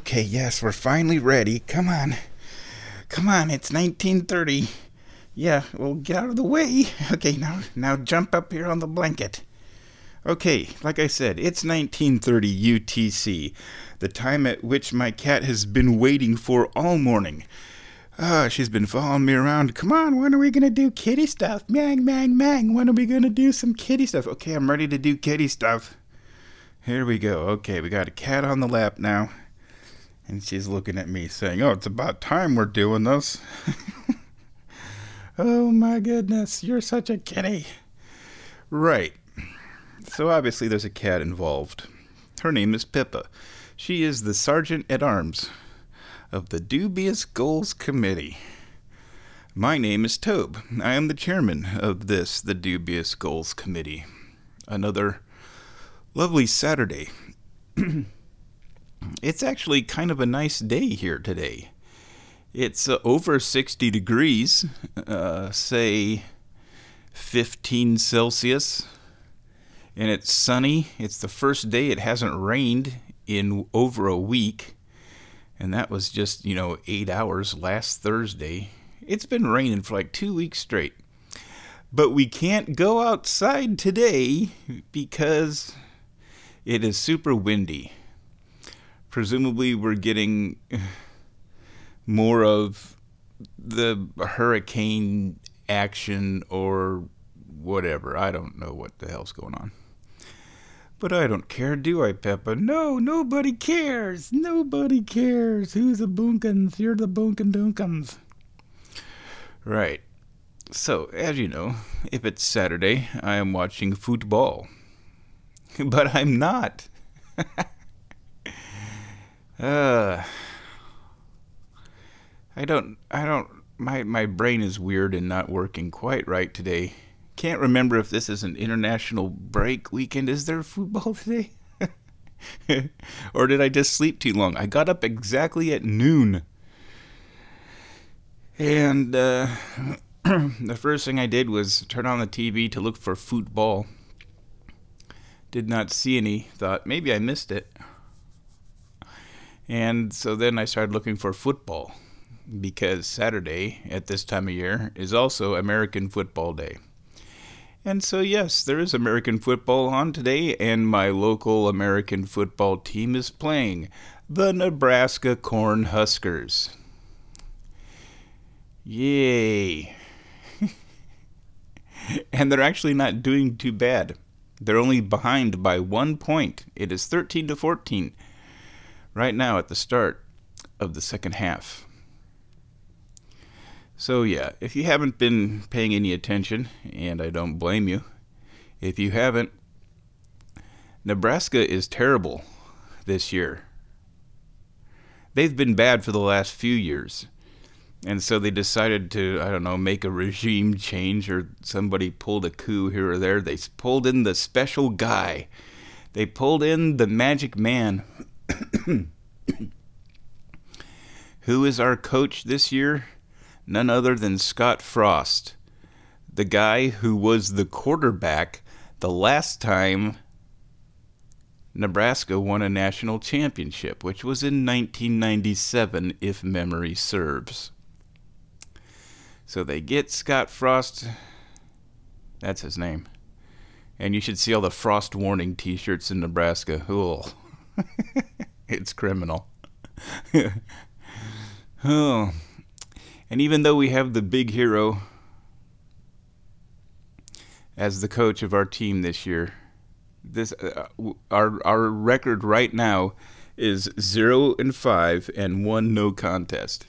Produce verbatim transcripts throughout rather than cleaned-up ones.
Okay, yes, we're finally ready. Come on. Come on, it's nineteen thirty. Yeah, well, get out of the way. Okay, now now jump up here on the blanket. Okay, like I said, it's nineteen thirty U T C, the time at which my cat has been waiting for all morning. Ah, she's been following me around. Come on, when are we going to do kitty stuff? Mang, mang, mang. When are we going to do some kitty stuff? Okay, I'm ready to do kitty stuff. Here we go. Okay, we got a cat on the lap now. And she's looking at me saying, oh, it's about time we're doing this. Oh my goodness, you're such a kitty. Right. So obviously there's a cat involved. Her name is Pippa. She is the Sergeant at Arms of the Dubious Goals Committee. My name is Tobe. I am the chairman of this, the Dubious Goals Committee. Another lovely Saturday. It's actually kind of a nice day here today. It's uh, over sixty degrees, uh, say fifteen Celsius, and it's sunny. It's the first day it hasn't rained in over a week, and that was just, you know, eight hours last Thursday. It's been raining for like two weeks straight. But we can't go outside today because it is super windy. Presumably we're getting more of the hurricane action or whatever. I don't know what the hell's going on. But I don't care, do I, Peppa? No, nobody cares. Nobody cares. Who's the Boonkins? You're the Boonkin Doonkins. Right. So, as you know, if it's Saturday, I am watching football. But I'm not. uh, I don't, I don't, my, my brain is weird and not working quite right today. Can't remember if this is an international break weekend. Is there football today? Or did I just sleep too long? I got up exactly at noon. And uh, the first thing I did was turn on the T V to look for football. Did not see any. Thought maybe I missed it. And so then I started looking for football, because Saturday at this time of year is also American Football Day. And so, yes, there is American football on today, and my local American football team is playing, the Nebraska Cornhuskers. Yay. And they're actually not doing too bad. They're only behind by one point. It is thirteen to fourteen right now at the start of the second half. So yeah, if you haven't been paying any attention, and I don't blame you, if you haven't, Nebraska is terrible this year. They've been bad for the last few years. And so they decided to, I don't know, make a regime change, or somebody pulled a coup here or there. They pulled in the special guy. They pulled in the magic man. Who is our coach this year? None other than Scott Frost, the guy who was the quarterback the last time Nebraska won a national championship, which was in nineteen ninety-seven, if memory serves. So they get Scott Frost, that's his name, and you should see all the Frost warning t-shirts in Nebraska. Oh, it's criminal. Oh. And even though we have the big hero as the coach of our team this year, this uh, our our record right now is zero and five and one no contest.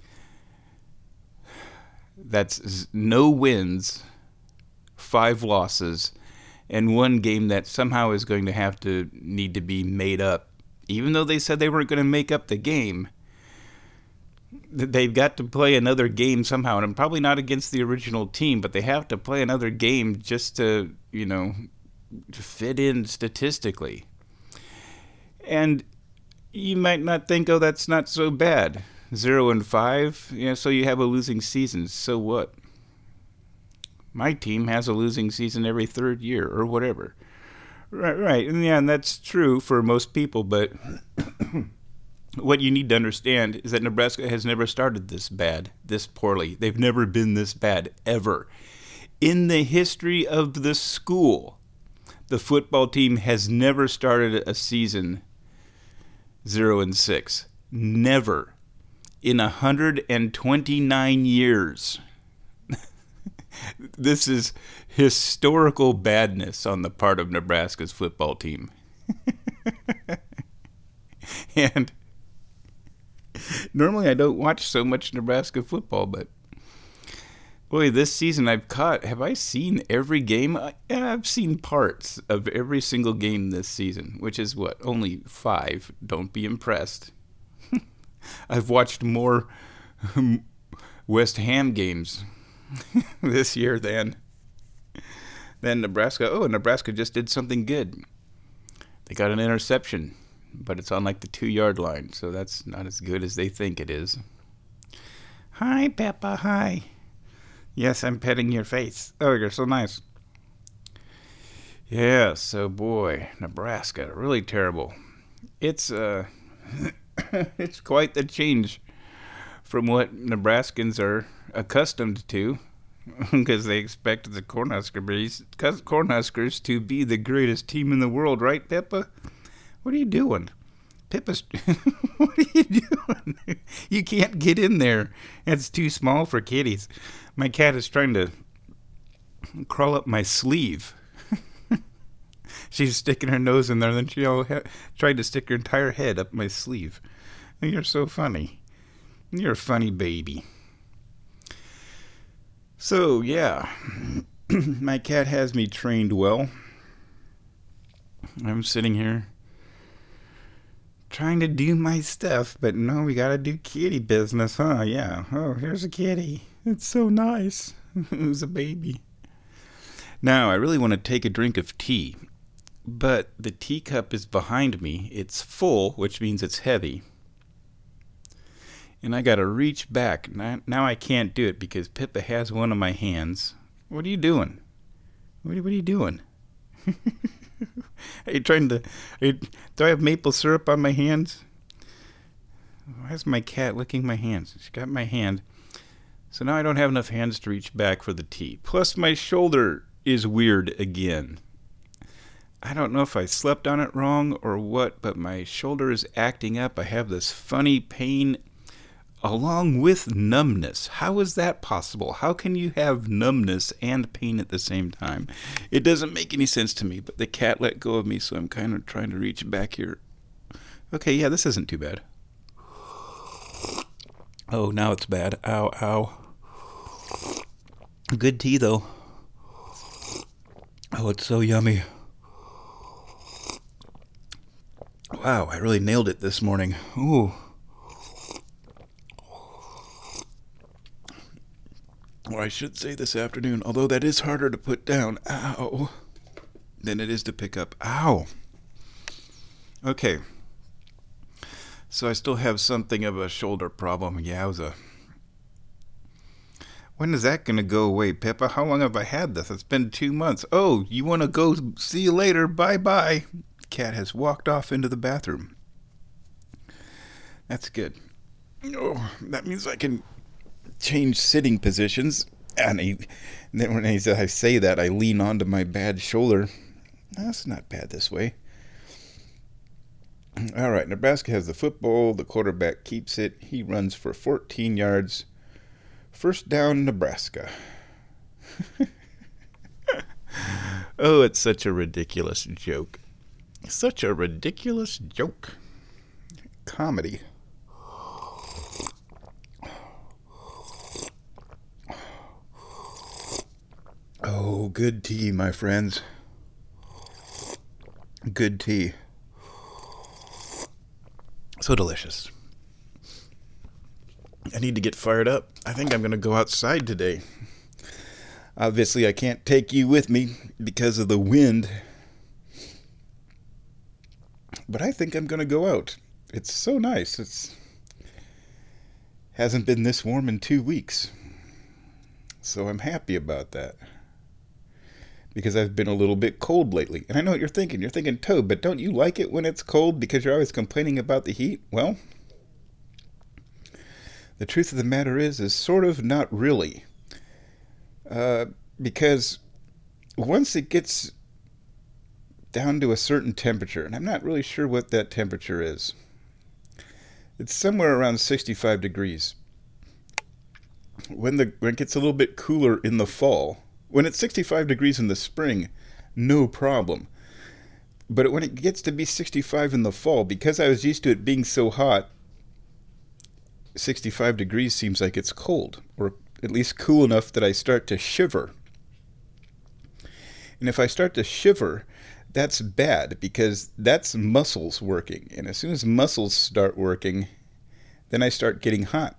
That's no wins, five losses, and one game that somehow is going to have to need to be made up. Even though they said they weren't going to make up the game, they've got to play another game somehow, and probably not against the original team, but they have to play another game just to, you know, to fit in statistically. And you might not think, oh, that's not so bad. Zero and five, you know, so you have a losing season. So what? My team has a losing season every third year, or whatever. Right, right, and yeah, and that's true for most people, but What you need to understand is that Nebraska has never started this bad, this poorly. They've never been this bad, ever. In the history of the school, the football team has never started a season zero and six. Never. In one hundred twenty-nine years. This is historical badness on the part of Nebraska's football team. And normally I don't watch so much Nebraska football, but boy, this season I've caught, have I seen every game? I, I've seen parts of every single game this season, which is what, only five. Don't be impressed. I've watched more West Ham games this year than than Nebraska. Oh, and Nebraska just did something good. They got an interception, but it's on like the two-yard line, so that's not as good as they think it is. Hi, Peppa, hi. Yes, I'm petting your face. Oh, you're so nice. Yeah, so boy, Nebraska, really terrible. It's uh, it's quite the change from what Nebraskans are accustomed to, because they expect the Cornhuskers, Cornhuskers to be the greatest team in the world, right, Peppa? What are you doing? Pippa's, what are you doing? You can't get in there. It's too small for kitties. My cat is trying to crawl up my sleeve. She's sticking her nose in there, and then she all ha- tried to stick her entire head up my sleeve. You're so funny. You're a funny baby. So, yeah, my cat has me trained well. I'm sitting here trying to do my stuff, but no, we gotta do kitty business, huh? Yeah. Oh, here's a kitty. It's so nice. Who's a baby? Now, I really want to take a drink of tea, but the teacup is behind me. It's full, which means it's heavy. And I gotta reach back. Now, now I can't do it because Pippa has one of my hands. What are you doing? What are, what are you doing? Are you trying to... Are you, do I have maple syrup on my hands? Why is my cat licking my hands? She got my hand. So now I don't have enough hands to reach back for the tea. Plus my shoulder is weird again. I don't know if I slept on it wrong or what, but my shoulder is acting up. I have this funny pain along with numbness. How is that possible? How can you have numbness and pain at the same time? It doesn't make any sense to me, but the cat let go of me, so I'm kind of trying to reach back here. Okay, yeah, this isn't too bad. Oh, now it's bad. Ow, ow. Good tea, though. Oh, it's so yummy. Wow, I really nailed it this morning. Ooh. Or I should say this afternoon, although that is harder to put down, ow, than it is to pick up. Ow. Okay. So I still have something of a shoulder problem. Yowza. When is that going to go away, Pippa? How long have I had this? It's been two months. Oh, you want to go? See you later. Bye-bye. Cat has walked off into the bathroom. That's good. Oh, that means I can change sitting positions, and, I, and then when I, I say that, I lean onto my bad shoulder. That's not bad this way. All right, Nebraska has the football. The quarterback keeps it. He runs for fourteen yards. First down, Nebraska. Oh, it's such a ridiculous joke. Such a ridiculous joke. Comedy. Oh, good tea, my friends. Good tea. So delicious. I need to get fired up. I think I'm going to go outside today. Obviously, I can't take you with me because of the wind. But I think I'm going to go out. It's so nice. It's hasn't been this warm in two weeks. So I'm happy about that. Because I've been a little bit cold lately. And I know what you're thinking. You're thinking, Toad, but don't you like it when it's cold because you're always complaining about the heat? Well, The truth of the matter is, is sort of not really. Uh, because once it gets down to a certain temperature, and I'm not really sure what that temperature is, it's somewhere around sixty-five degrees. When the when it gets a little bit cooler in the fall, when it's sixty-five degrees in the spring, no problem. But when it gets to be sixty-five in the fall, because I was used to it being so hot, sixty-five degrees seems like it's cold, or at least cool enough that I start to shiver. And if I start to shiver, that's bad, because that's muscles working. And as soon as muscles start working, then I start getting hot.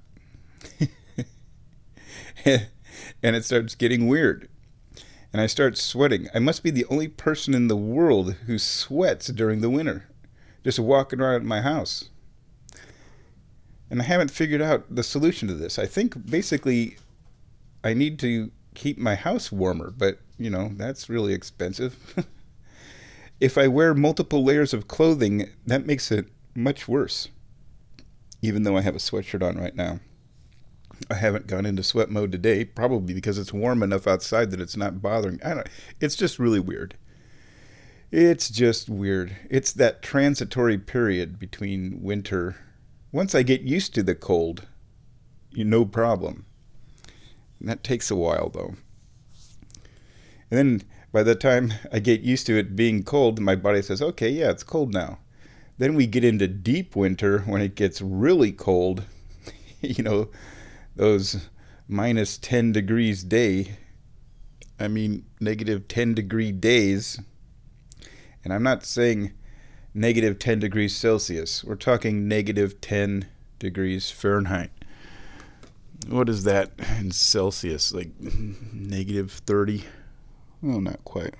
And it starts getting weird. And I start sweating. I must be the only person in the world who sweats during the winter, just walking around my house. And I haven't figured out the solution to this. I think basically I need to keep my house warmer, but, you know, that's really expensive. If I wear multiple layers of clothing, that makes it much worse, even though I have a sweatshirt on right now. I haven't gone into sweat mode today, probably because it's warm enough outside that it's not bothering. I don't. It's just really weird. It's just weird. It's that transitory period between winter. Once I get used to the cold, you no problem. And that takes a while, though. And then by the time I get used to it being cold, my body says, okay, yeah, it's cold now. Then we get into deep winter when it gets really cold. You know, those minus ten degrees day. I mean, negative ten degree days. And I'm not saying negative ten degrees Celsius. We're talking negative ten degrees Fahrenheit. What is that in Celsius? Like negative thirty? Well, not quite.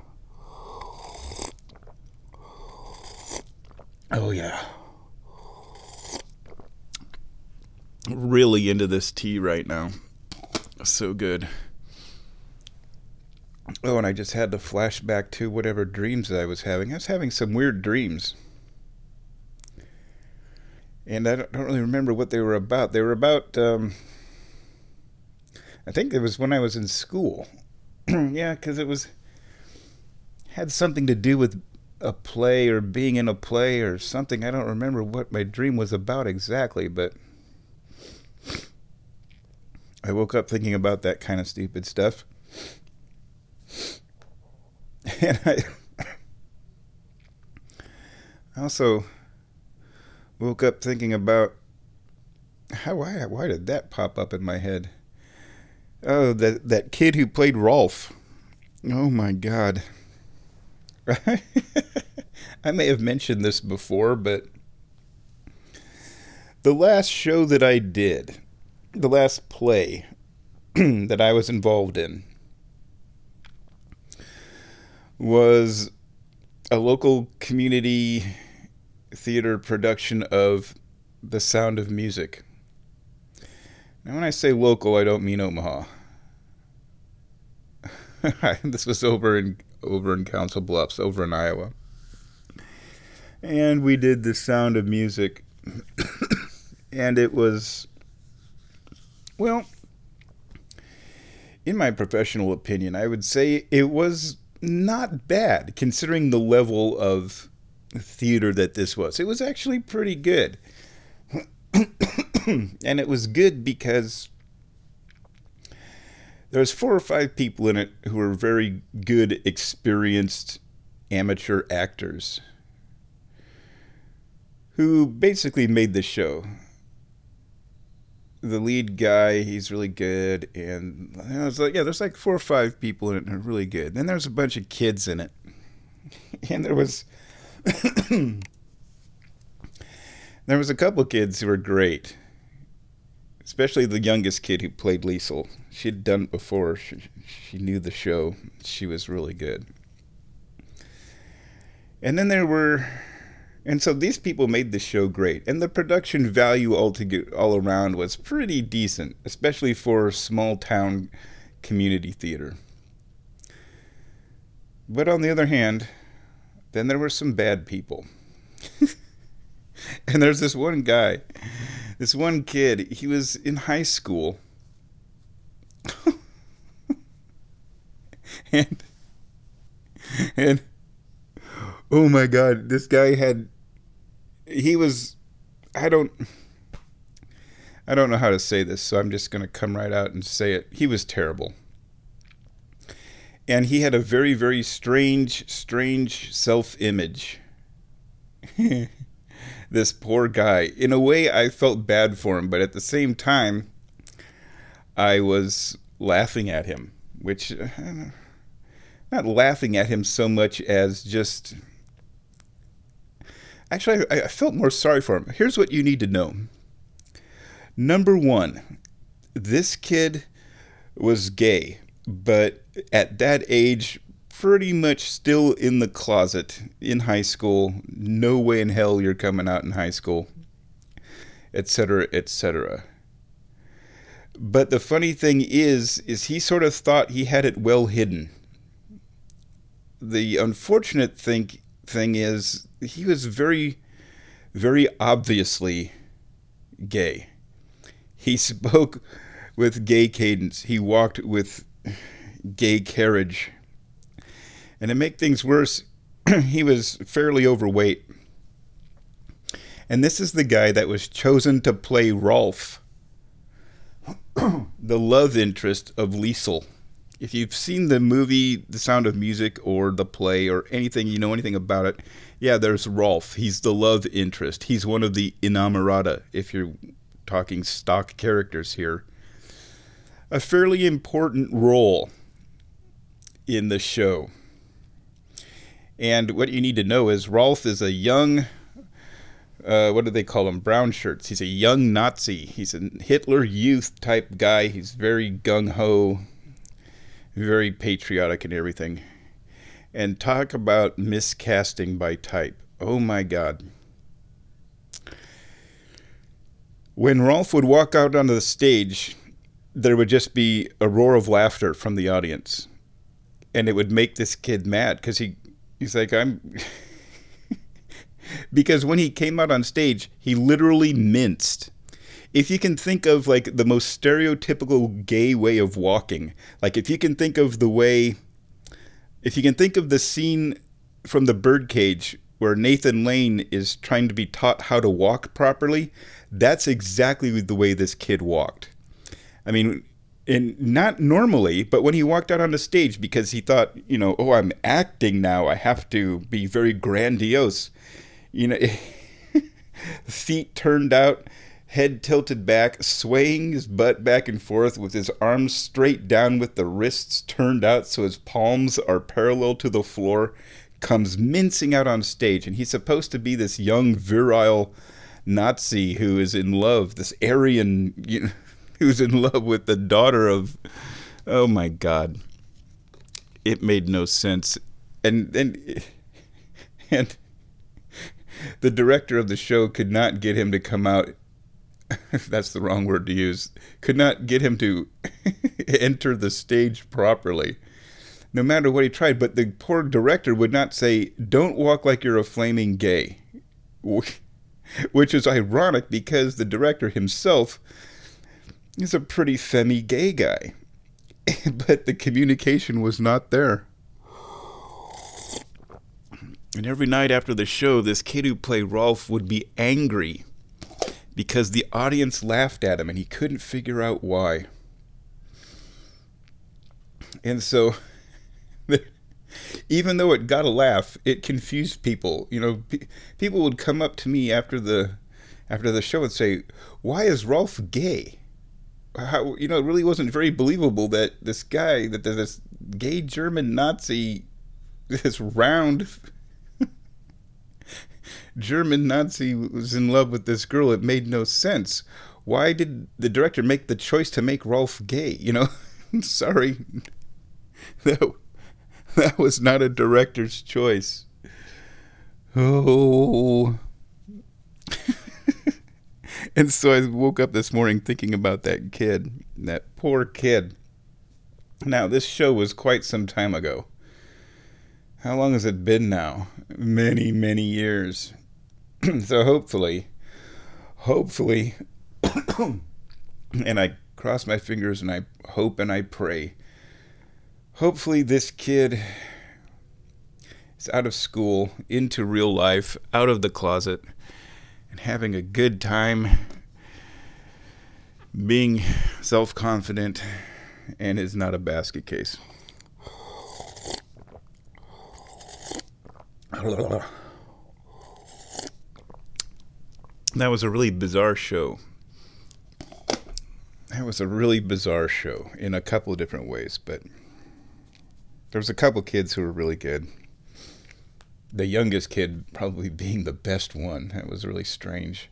Oh, yeah. Really into this tea right now. So good. Oh, and I just had to flash back to whatever dreams I was having. I was having some weird dreams. And I don't, don't really remember what they were about. They were about, um, I think it was when I was in school. Yeah, because it was, had something to do with a play or being in a play or something. I don't remember what my dream was about exactly, but I woke up thinking about that kind of stupid stuff. And I, I also woke up thinking about how why why did that pop up in my head? Oh, that that kid who played Rolf. Oh my God. I may have mentioned this before, but the last show that I did, the last play that I was involved in, was a local community theater production of The Sound of Music. Now, when I say local, I don't mean Omaha. This was over in over in Council Bluffs, over in Iowa. And we did The Sound of Music. And it was, well, in my professional opinion, I would say it was not bad, considering the level of theater that this was. It was actually pretty good. And it was good because there was four or five people in it who were very good, experienced amateur actors who basically made the show. The lead guy, he's really good, and I was like, yeah, there's like four or five people in it who are really good. Then there's a bunch of kids in it, and there was there was a couple kids who were great, especially the youngest kid who played Liesel. She'd done it before. She, she knew the show. She was really good. And then there were, and so these people made the show great, and the production value all to all around was pretty decent, especially for small town community theater. But on the other hand, then there were some bad people. And there's this one guy This one kid, he was in high school. and and oh my god, this guy had he was I don't I don't know how to say this, so I'm just going to come right out and say it. He was terrible. And he had a very, very strange, strange self-image. This poor guy. In a way, I felt bad for him, but at the same time, I was laughing at him, which, uh, not laughing at him so much as just, actually, I, I felt more sorry for him. Here's what you need to know. Number one, this kid was gay, but at that age, pretty much still in the closet in high school. No way in hell you're coming out in high school, et cetera, et cetera. But the funny thing is, is he sort of thought he had it well hidden. The unfortunate thing, thing is, he was very, very obviously gay. He spoke with gay cadence. He walked with gay carriage. And to make things worse, he was fairly overweight. And this is the guy that was chosen to play Rolf, the love interest of Liesel. If you've seen the movie The Sound of Music or the play or anything, you know anything about it, yeah, there's Rolf. He's the love interest. He's one of the Inamorata, if you're talking stock characters here. A fairly important role in the show. And what you need to know is Rolf is a young, uh, what do they call him? Brown shirts. He's a young Nazi. He's a Hitler Youth type guy. He's very gung-ho, very patriotic and everything. And talk about miscasting by type. Oh my God. When Rolf would walk out onto the stage, there would just be a roar of laughter from the audience. And it would make this kid mad because he, he's like, I'm... because when he came out on stage, he literally minced. If you can think of like the most stereotypical gay way of walking, like if you can think of the way, if you can think of the scene from The Birdcage where Nathan Lane is trying to be taught how to walk properly, that's exactly the way this kid walked. I mean, and not normally, but when he walked out on the stage because he thought, you know, oh, I'm acting now, I have to be very grandiose. You know, feet turned out, head tilted back, swaying his butt back and forth with his arms straight down with the wrists turned out so his palms are parallel to the floor, comes mincing out on stage. And he's supposed to be this young, virile Nazi who is in love, this Aryan, you know, who's in love with the daughter of, oh my God. It made no sense. And, and, and the director of the show could not get him to come out, if that's the wrong word to use, could not get him to enter the stage properly, no matter what he tried. But the poor director would not say, don't walk like you're a flaming gay, which is ironic because the director himself is a pretty femmy gay guy. But the communication was not there. And every night after the show, this kid who played Rolf would be angry because the audience laughed at him and he couldn't figure out why. And so, even though it got a laugh, it confused people. You know, pe- people would come up to me after the after the show and say, "Why is Rolf gay?" How, you know, it really wasn't very believable that this guy, that this gay German Nazi, this round German Nazi was in love with this girl. It made no sense. Why did the director make the choice to make Rolf gay? You know, sorry. That, that was not a director's choice. Oh. And so I woke up this morning thinking about that kid, that poor kid. Now, this show was quite some time ago. How long has it been now? Many, many years. So hopefully, hopefully, And I cross my fingers and I hope and I pray. Hopefully this kid is out of school, into real life, out of the closet, and having a good time, being self-confident, and is not a basket case. That was a really bizarre show. That was a really bizarre show in a couple of different ways, but there was a couple kids who were really good. The youngest kid probably being the best one. That was really strange.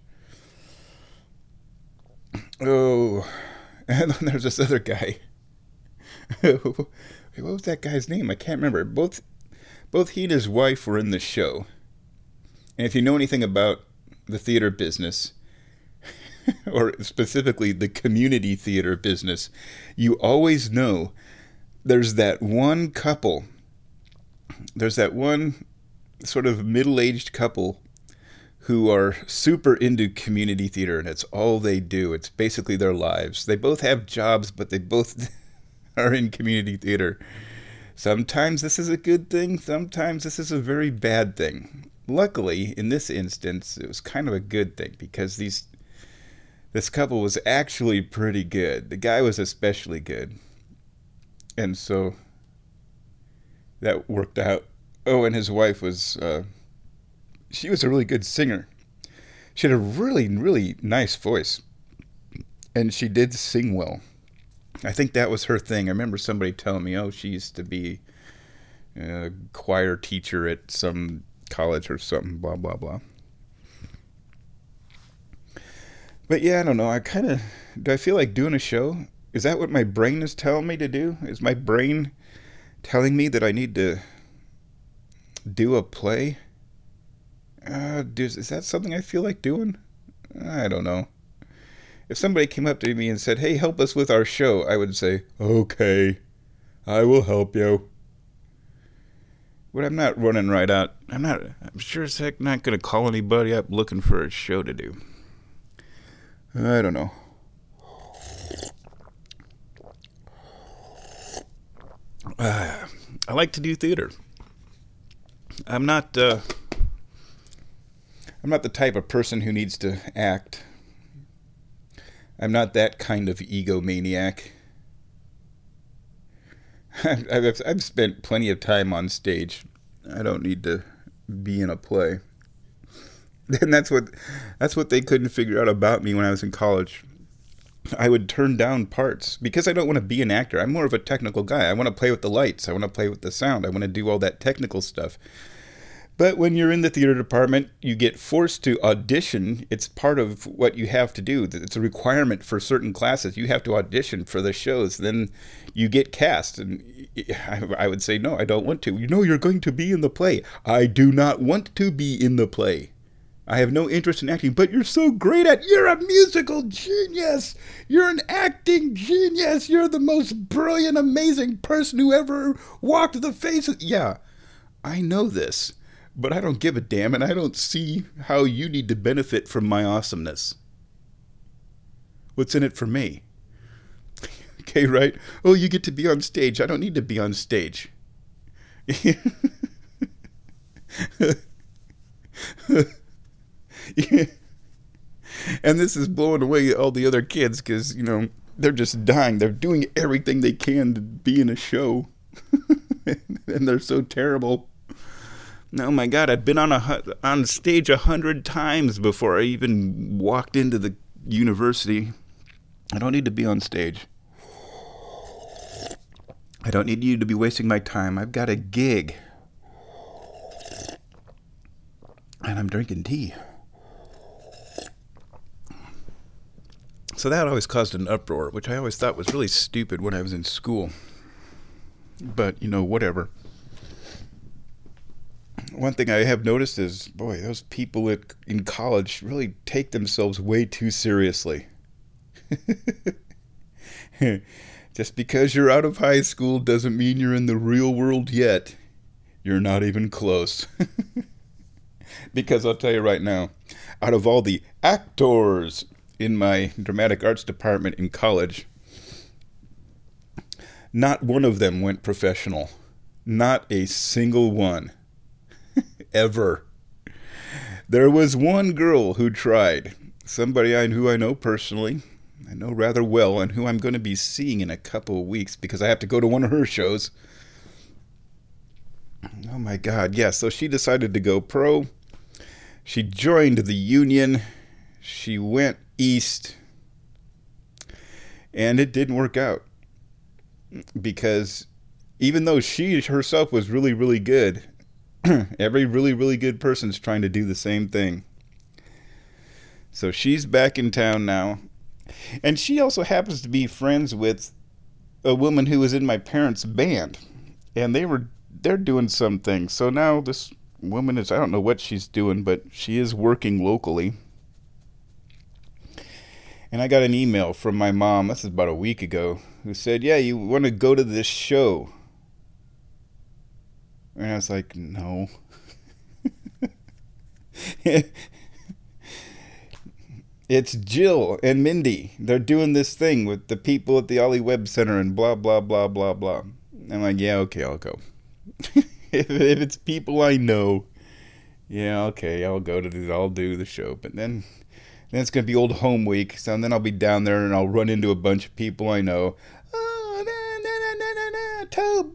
Oh, and then there's this other guy. What was that guy's name? I can't remember. Both, both he and his wife were in the show. And if you know anything about the theater business, or specifically the community theater business, you always know there's that one couple, there's that one sort of middle-aged couple who are super into community theater, and it's all they do. It's basically their lives. They both have jobs, but they both are in community theater. Sometimes this is a good thing, sometimes this is a very bad thing. Luckily, in this instance, it was kind of a good thing, because these this couple was actually pretty good. The guy was especially good. And so that worked out. Oh, and his wife was, uh, she was a really good singer. She had a really, really nice voice. And she did sing well. I think that was her thing. I remember somebody telling me, oh, she used to be a choir teacher at some college or something, blah, blah, blah. But yeah, I don't know. I kind of, do I feel like doing a show? Is that what my brain is telling me to do? Is my brain telling me that I need to do a play? Uh, is that something I feel like doing? I don't know. If somebody came up to me and said, hey, help us with our show, I would say, okay, I will help you. But I'm not running right out. I'm not, I'm sure as heck not going to call anybody up looking for a show to do. I don't know. Uh, I like to do theater. I'm not, uh, I'm not the type of person who needs to act. I'm not that kind of egomaniac. I've, I've, I've spent plenty of time on stage. I don't need to be in a play. And that's what that's what they couldn't figure out about me when I was in college. I would turn down parts because I don't want to be an actor. I'm more of a technical guy. I want to play with the lights. I want to play with the sound. I want to do all that technical stuff. But when you're in the theater department, you get forced to audition. It's part of what you have to do. It's a requirement for certain classes. You have to audition for the shows. Then you get cast. And I would say, no, I don't want to. You know, you're going to be in the play. I do not want to be in the play. I have no interest in acting, but you're so great at, you're a musical genius. You're an acting genius. You're the most brilliant, amazing person who ever walked the face of, yeah, I know this, but I don't give a damn, and I don't see how you need to benefit from my awesomeness. What's in it for me? Okay, right? Oh, you get to be on stage. I don't need to be on stage. Yeah. And this is blowing away all the other kids because, you know, they're just dying. They're doing everything they can to be in a show. And they're so terrible. Oh my God, I've been on a on stage a hundred times before I even walked into the university. I don't need to be on stage. I don't need you to be wasting my time. I've got a gig. And I'm drinking tea. So that always caused an uproar, which I always thought was really stupid when I was in school. But, you know, whatever. One thing I have noticed is, boy, those people at, in college really take themselves way too seriously. Just because you're out of high school doesn't mean you're in the real world yet. You're not even close. Because I'll tell you right now, out of all the actors in my dramatic arts department in college, not one of them went professional. Not a single one. Ever. There was one girl who tried. Somebody I, who I know personally, I know rather well, and who I'm going to be seeing in a couple of weeks because I have to go to one of her shows. Oh my God, yeah, so she decided to go pro. She joined the union. She went east. And it didn't work out. Because even though she herself was really, really good, every really, really good person's trying to do the same thing. So she's back in town now. And she also happens to be friends with a woman who was in my parents' band. And they were they're doing some things. So now this woman is, I don't know what she's doing, but she is working locally. And I got an email from my mom, this is about a week ago, who said, yeah, you want to go to this show? And I was like, no. It's Jill and Mindy. They're doing this thing with the people at the Ollie Webb Center and blah, blah, blah, blah, blah. I'm like, yeah, okay, I'll go. if, if it's people I know, yeah, okay, I'll go to the, I'll do the show. But then, then it's going to be old home week, so then I'll be down there and I'll run into a bunch of people I know. Oh, na, na, na, na, na, Tobe,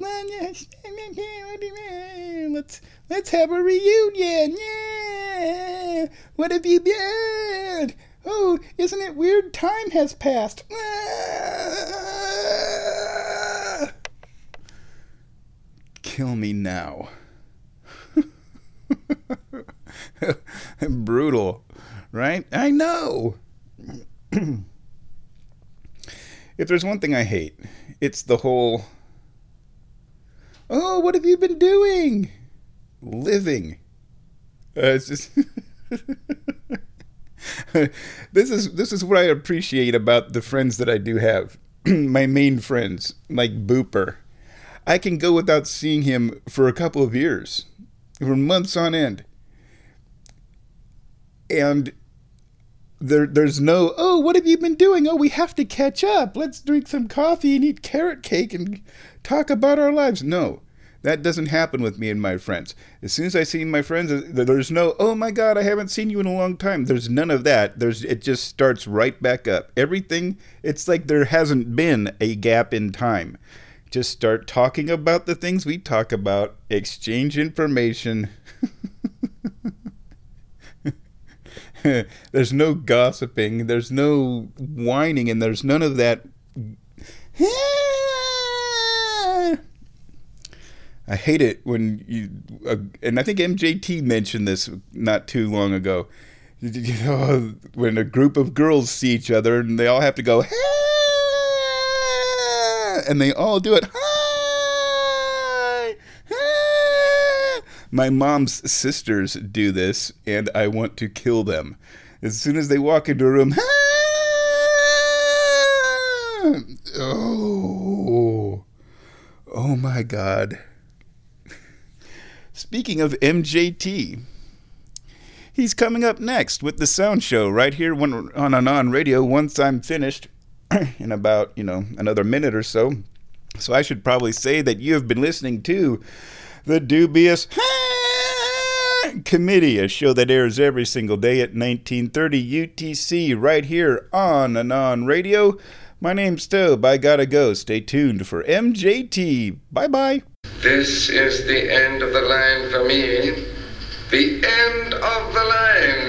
let's, let's have a reunion, yeah! What have you been? Oh, isn't it weird? Time has passed. Kill me now. Brutal, right? I know. If there's one thing I hate, it's the whole, oh, what have you been doing? Living. Uh, it's just this is this is what I appreciate about the friends that I do have. My main friends, like Booper. I can go without seeing him for a couple of years, for months on end. And there there's no, oh, what have you been doing? Oh, we have to catch up. Let's drink some coffee and eat carrot cake and talk about our lives. No. That doesn't happen with me and my friends. As soon as I see my friends, there's no, oh my God, I haven't seen you in a long time. There's none of that. There's it just starts right back up. Everything, it's like there hasn't been a gap in time. Just start talking about the things we talk about, exchange information. There's no gossiping. There's no whining, and there's none of that. I hate it when you, uh, and I think M J T mentioned this not too long ago. You know, when a group of girls see each other and they all have to go, hi! And they all do it, hi! Hi! My mom's sisters do this, and I want to kill them. As soon as they walk into a room, hi! Oh, oh my God. Speaking of M J T, he's coming up next with the Sound Show right here on Anon Radio once I'm finished in about, you know, another minute or so. So I should probably say that you have been listening to the Dubious Committee, a show that airs every single day at nineteen thirty U T C right here on Anon Radio. My name's Tobe. I gotta go. Stay tuned for M J T. Bye-bye. This is the end of the line for me. The end of the line.